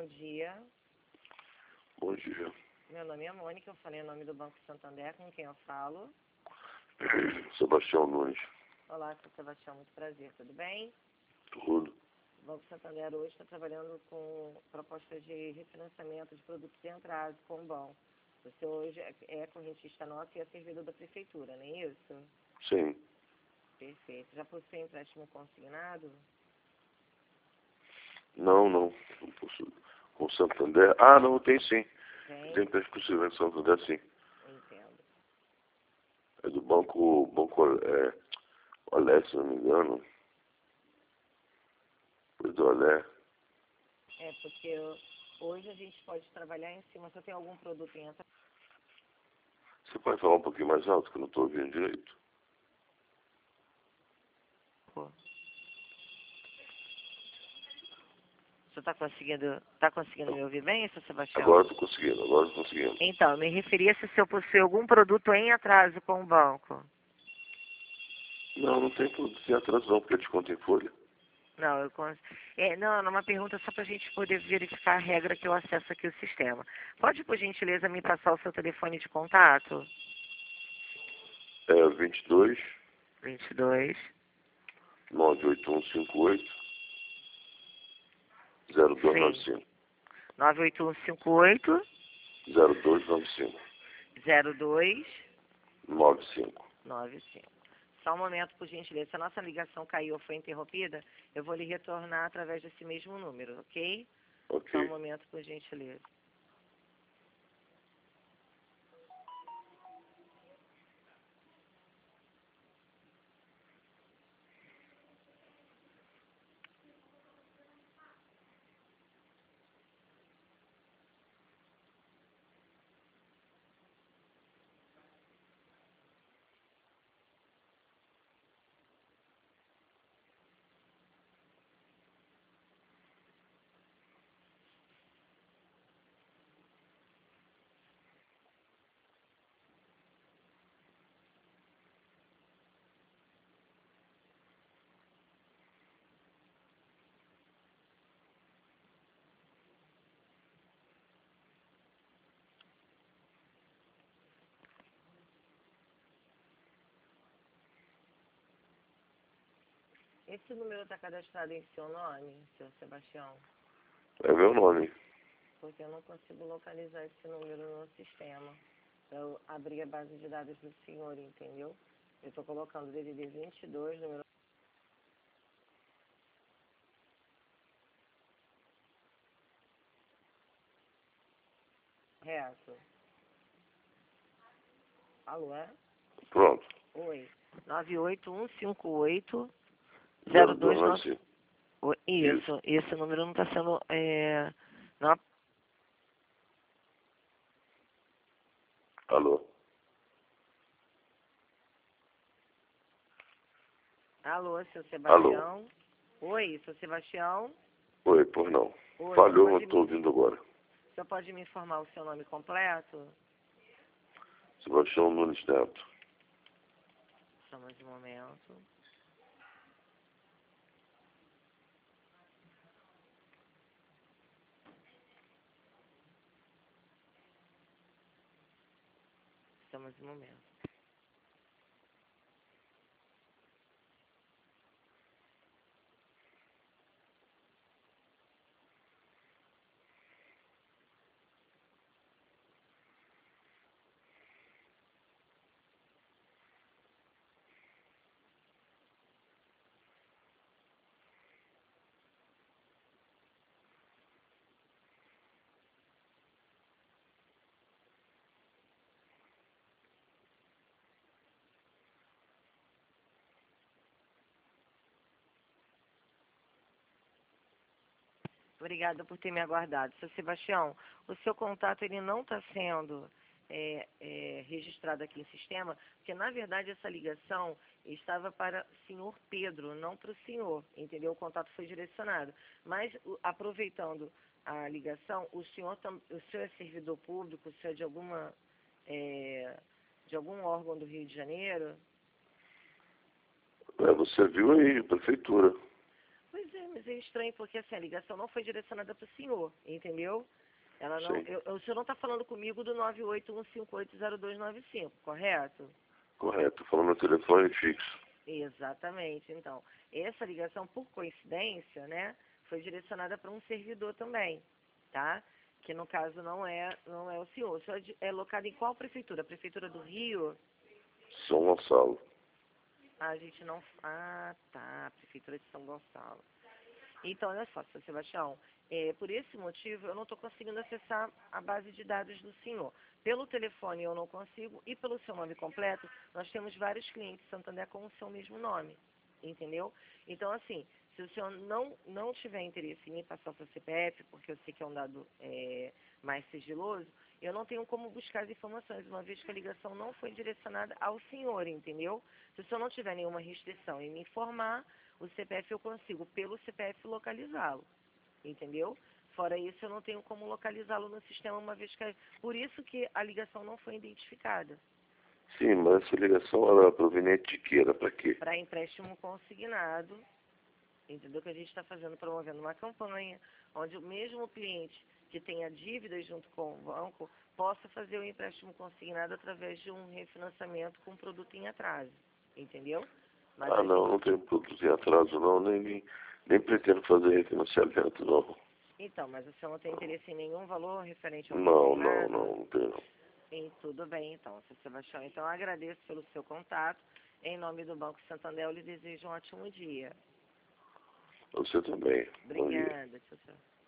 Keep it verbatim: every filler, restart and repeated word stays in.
dia. Bom dia. Meu nome é Mônica, eu falei em nome do Banco Santander, com quem eu falo. Sebastião Nunes. Olá, sou Sebastião, muito prazer, tudo bem? Tudo. O Banco Santander hoje está trabalhando com propostas de refinanciamento de produtos em atraso com o banco. Você hoje é, é correntista nosso e é servidor da prefeitura, não é isso? Sim. Perfeito. Já possui empréstimo consignado? Não, não. Não possuo. Com Santander? Ah, não, tem sim. Tem? Tem empréstimo com Santander, sim. Entendo. É do banco, banco é, Olé, se não me engano. Foi do Olé. É, porque hoje a gente pode trabalhar em cima. Você tem algum produto em atraso? Você pode falar um pouquinho mais alto, que eu não estou ouvindo direito. Você está conseguindo, tá conseguindo me ouvir bem, seu Sebastião? Agora estou conseguindo, agora estou conseguindo. Então, me referia se o senhor possui algum produto em atraso com o banco. Não, não tem produto sem atraso não, porque é desconto em folha. Não, eu cons... é, não, não, uma pergunta só para a gente poder verificar a regra que eu acesso aqui o sistema. Pode, por gentileza, me passar o seu telefone de contato? É vinte e dois, vinte e dois, nove oito um cinco oito, zero dois nove sim, cinco. nove oito um cinco oito, zero dois nove cinco. zero dois nove cinco. nove cinco. Só um momento, por gentileza. Se a nossa ligação caiu ou foi interrompida, eu vou lhe retornar através desse mesmo número, ok? Ok. Só um momento, por gentileza. Esse número está cadastrado em seu nome, seu Sebastião? É meu nome. Porque eu não consigo localizar esse número no sistema. Eu abri a base de dados do senhor, entendeu? Eu estou colocando D D D vinte e dois, número reto. Alô, é? Pronto. Oi. nove oito um cinco oito, zero zero dois dois nove nove... cinco. Oi, Isso, esse número não está sendo... É... Não... Alô? Alô, seu Alô? Sebastião? Oi, seu Sebastião? Oi, por não. Oi, Falhou, você não pode, estou me... ouvindo agora. você pode me informar o seu nome completo? Sebastião Nunes Neto. Só mais um momento. Só mais um momento. Obrigada por ter me aguardado. Seu Sebastião, o seu contato ele não está sendo é, é, registrado aqui em sistema, porque, na verdade, essa ligação estava para o senhor Pedro, não para o senhor, entendeu? O contato foi direcionado. Mas, o, aproveitando a ligação, o senhor, tam, o senhor é servidor público, o senhor é de, alguma, é, de algum órgão do Rio de Janeiro? É, você viu aí, prefeitura. Pois é, Mas é estranho, porque assim, a ligação não foi direcionada para o senhor, entendeu? Ela não, Sim. eu, eu- o senhor não está falando comigo do nove oito um cinco oito zero dois nove cinco, correto? Correto. Falando no telefone fixo. Exatamente. Então, essa ligação, por coincidência, né, foi direcionada para um servidor também, tá? Que no caso não é, não é o senhor. O senhor é de- é locado em qual prefeitura? Prefeitura do Rio? São Gonçalo. Ah, a gente não... Ah, tá. Prefeitura de São Gonçalo. Então, olha só, seu Sebastião, é, por esse motivo eu não estou conseguindo acessar a base de dados do senhor. Pelo telefone eu não consigo e pelo seu nome completo, nós temos vários clientes Santander com o seu mesmo nome, entendeu? Então, assim, se o senhor não, não tiver interesse em me passar o seu C P F, porque eu sei que é um dado é, mais sigiloso, eu não tenho como buscar as informações, uma vez que a ligação não foi direcionada ao senhor, entendeu? Se o senhor não tiver nenhuma restrição em me informar, o C P F eu consigo, pelo C P F, localizá-lo, entendeu? Fora isso, eu não tenho como localizá-lo no sistema, uma vez que... É... Por isso que a ligação não foi identificada. Sim, mas essa ligação era proveniente de quê? Era para quê? Para empréstimo consignado, entendeu? Que a gente está fazendo, promovendo uma campanha, onde o mesmo cliente que tenha dívidas junto com o banco possa fazer o empréstimo consignado através de um refinanciamento com produto em atraso, entendeu? Mas Ah, a não, gente... não tenho produtos em atraso, não. Nem, nem, nem pretendo fazer refinanciamento, não. Então, mas o senhor não tem interesse em nenhum valor referente ao Não, não, consignado? não, não tenho, não. Sim, tudo bem, então, seu Sebastião. Então, eu agradeço pelo seu contato. Em nome do Banco Santander, eu lhe desejo um ótimo dia. Você também. Bom dia. Obrigada, tchau, tchau.